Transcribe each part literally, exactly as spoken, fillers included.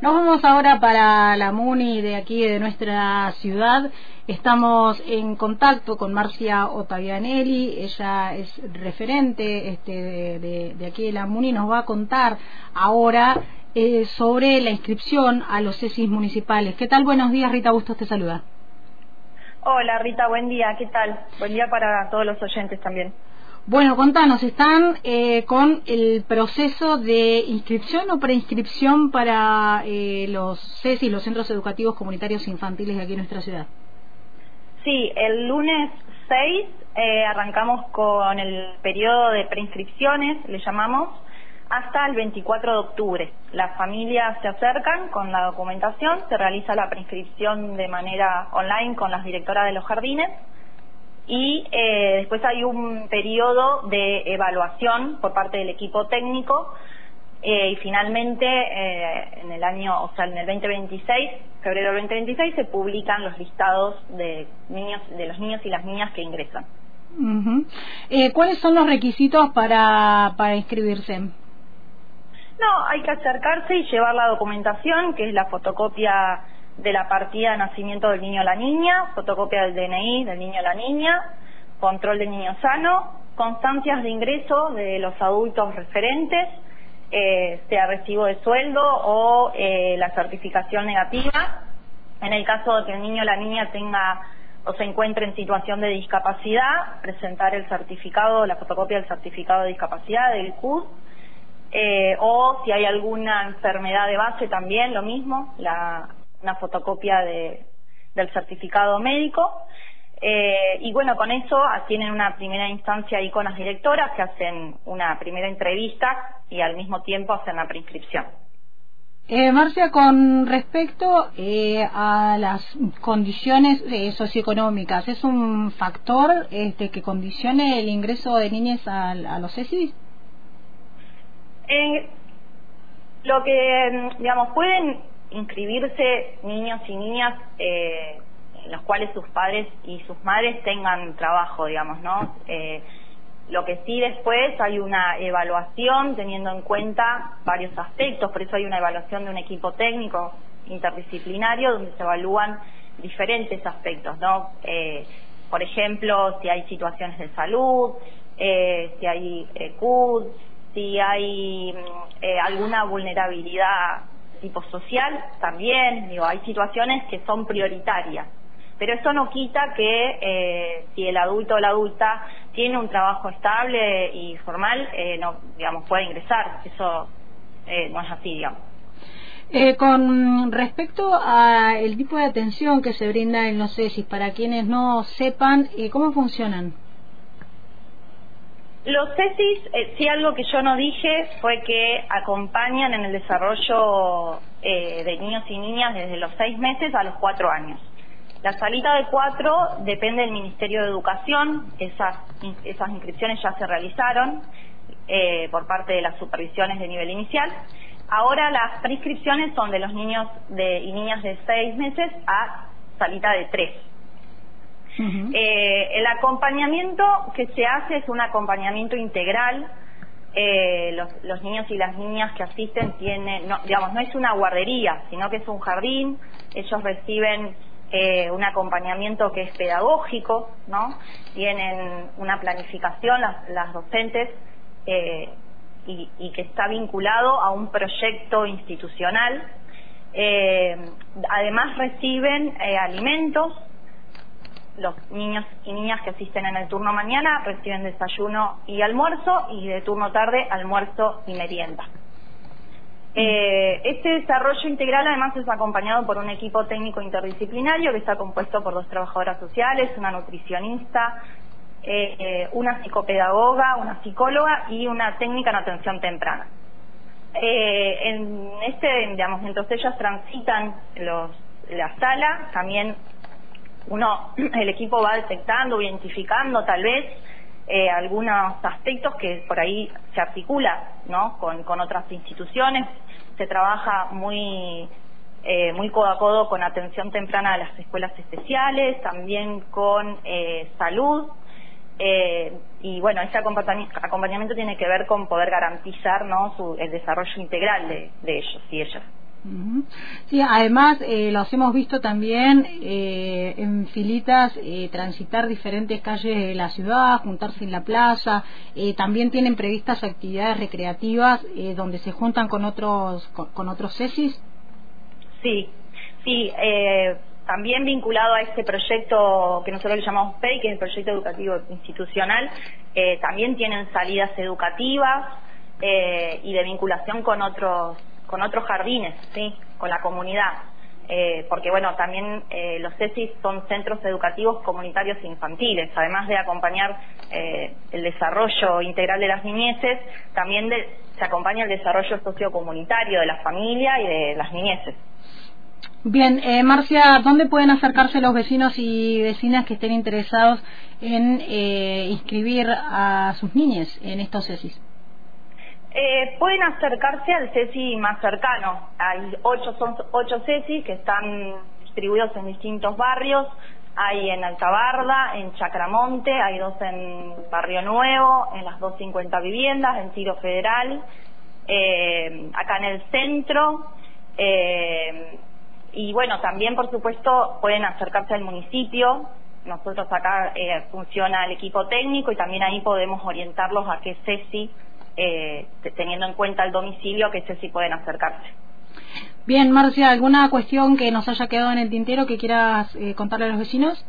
Nos vamos ahora para la MUNI de aquí, de nuestra ciudad. Estamos en contacto con Marcia Ottavianelli, ella es referente este, de, de, de aquí de la MUNI, nos va a contar ahora eh, sobre la inscripción a los CESIS municipales. ¿Qué tal? Buenos días, Rita Bustos te saluda. Hola Rita, buen día, ¿qué tal? Buen día para todos los oyentes también. Bueno, contanos, ¿están eh, con el proceso de inscripción o preinscripción para eh, los CESIS, los Centros Educativos Comunitarios Infantiles de aquí en nuestra ciudad? Sí, el lunes seis eh, arrancamos con el periodo de preinscripciones, le llamamos, hasta el veinticuatro de octubre. Las familias se acercan con la documentación, se realiza la preinscripción de manera online con las directoras de los jardines y eh, después hay un periodo de evaluación por parte del equipo técnico eh, y finalmente eh, en el año, o sea, en el veinte veintiséis, febrero del veinte veintiséis, se publican los listados de niños, de los niños y las niñas que ingresan. Uh-huh. eh, ¿Cuáles son los requisitos para, para inscribirse? No, hay que acercarse y llevar la documentación, que es la fotocopia de la partida de nacimiento del niño o la niña, fotocopia del D N I del niño o la niña, control del niño sano, constancias de ingreso de los adultos referentes, eh, sea recibo de sueldo o eh, la certificación negativa. En el caso de que el niño o la niña tenga o se encuentre en situación de discapacidad, presentar el certificado, la fotocopia del certificado de discapacidad, del C U D. Eh, o si hay alguna enfermedad de base también, lo mismo, la, una fotocopia de, del certificado médico. Eh, y bueno, con eso tienen una primera instancia ahí con las directoras que hacen una primera entrevista y al mismo tiempo hacen la preinscripción. Eh, Marcia, con respecto eh, a las condiciones eh, socioeconómicas, ¿es un factor este, que condicione el ingreso de niñas a, a los CESIS? Eh, lo que, digamos, pueden inscribirse niños y niñas eh, en los cuales sus padres y sus madres tengan trabajo, digamos, ¿no? Eh, lo que sí después hay una evaluación teniendo en cuenta varios aspectos, por eso hay una evaluación de un equipo técnico interdisciplinario donde se evalúan diferentes aspectos, ¿no? Eh, por ejemplo, si hay situaciones de salud, eh, si hay eh, C U D, si hay eh, alguna vulnerabilidad tipo social, también, digo, hay situaciones que son prioritarias. Pero eso no quita que eh, si el adulto o la adulta tiene un trabajo estable y formal, eh, no, digamos, puede ingresar. Eso eh, no es así, digamos. Eh, con respecto a el tipo de atención que se brinda en los CESIS, para quienes no sepan, eh, ¿cómo funcionan? Los CESIS, eh, sí, algo que yo no dije fue que acompañan en el desarrollo eh, de niños y niñas desde los seis meses a los cuatro años. La salita de cuatro depende del Ministerio de Educación, esas, esas inscripciones ya se realizaron eh, por parte de las supervisiones de nivel inicial. Ahora las preinscripciones son de los niños de, y niñas de seis meses a salita de tres. Uh-huh. Eh, el acompañamiento que se hace es un acompañamiento integral. Eh, los, los niños y las niñas que asisten tienen, no, digamos, no es una guardería, sino que es un jardín. Ellos reciben eh, un acompañamiento que es pedagógico, ¿no? Tienen una planificación las, las docentes eh, y, y que está vinculado a un proyecto institucional. Eh, además reciben eh, alimentos. Los niños y niñas que asisten en el turno mañana reciben desayuno y almuerzo, y de turno tarde almuerzo y merienda. Eh, este desarrollo integral además es acompañado por un equipo técnico interdisciplinario que está compuesto por dos trabajadoras sociales, una nutricionista, eh, eh, una psicopedagoga, una psicóloga y una técnica en atención temprana. Eh, en este, digamos, mientras ellas transitan los, la sala, también uno, el equipo va detectando, identificando tal vez eh, algunos aspectos que por ahí se articula, ¿no? con, con otras instituciones. Se trabaja muy eh, muy codo a codo con atención temprana a las escuelas especiales, también con eh, salud, eh, y bueno, ese acompañamiento, acompañamiento tiene que ver con poder garantizar, ¿no? Su, el desarrollo integral de, de ellos y ellas. Uh-huh. Sí, además eh, los hemos visto también eh, en filitas eh, transitar diferentes calles de la ciudad, juntarse en la plaza. Eh, también tienen previstas actividades recreativas eh, donde se juntan con otros con, con otros cesis. Sí, sí. Eh, también vinculado a este proyecto que nosotros le llamamos P E I, que es el proyecto educativo institucional, eh, también tienen salidas educativas eh, y de vinculación con otros con otros jardines, sí, con la comunidad, eh, porque bueno, también eh, los cesis son centros educativos comunitarios e infantiles, además de acompañar eh, el desarrollo integral de las niñeces, también de, se acompaña el desarrollo sociocomunitario de la familia y de las niñeces. Bien, eh, Marcia, ¿dónde pueden acercarse los vecinos y vecinas que estén interesados en eh, inscribir a sus niñas en estos cesis? Eh, pueden acercarse al cesi más cercano. Hay ocho, son ocho cesis que están distribuidos en distintos barrios. Hay en Altabarda, en Chacramonte, hay dos en Barrio Nuevo, en las doscientas cincuenta viviendas, en Tiro Federal, eh, acá en el centro. Eh, y bueno, también por supuesto pueden acercarse al municipio. Nosotros acá eh, funciona el equipo técnico y también ahí podemos orientarlos a qué cesi, Eh, teniendo en cuenta el domicilio, que sé si pueden acercarse. Bien, Marcia, ¿alguna cuestión que nos haya quedado en el tintero que quieras eh, contarle a los vecinos?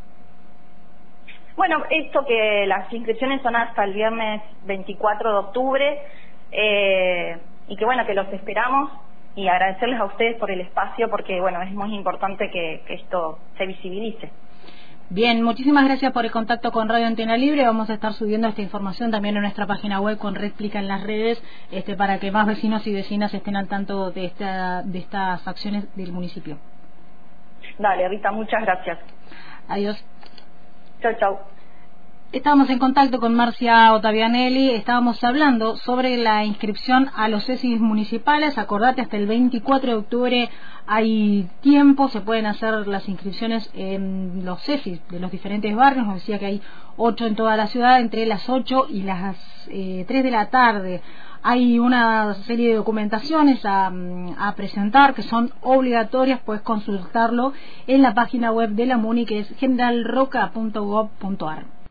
Bueno, esto que las inscripciones son hasta el viernes veinticuatro de octubre eh, y que bueno, que los esperamos y agradecerles a ustedes por el espacio porque bueno, es muy importante que, que esto se visibilice. Bien, muchísimas gracias por el contacto con Radio Antena Libre. Vamos a estar subiendo esta información también en nuestra página web con réplica en las redes, este, para que más vecinos y vecinas estén al tanto de esta, de estas acciones del municipio. Dale, Rita, muchas gracias. Adiós. Chau, chau. Estábamos en contacto con Marcia Ottavianelli, estábamos hablando sobre la inscripción a los cesis municipales. Acordate, hasta el veinticuatro de octubre hay tiempo, se pueden hacer las inscripciones en los cesis de los diferentes barrios. Nos decía que hay ocho en toda la ciudad, entre las ocho y las eh, tres de la tarde. Hay una serie de documentaciones a, a presentar que son obligatorias, puedes consultarlo en la página web de la MUNI, que es generalroca punto gob punto ar.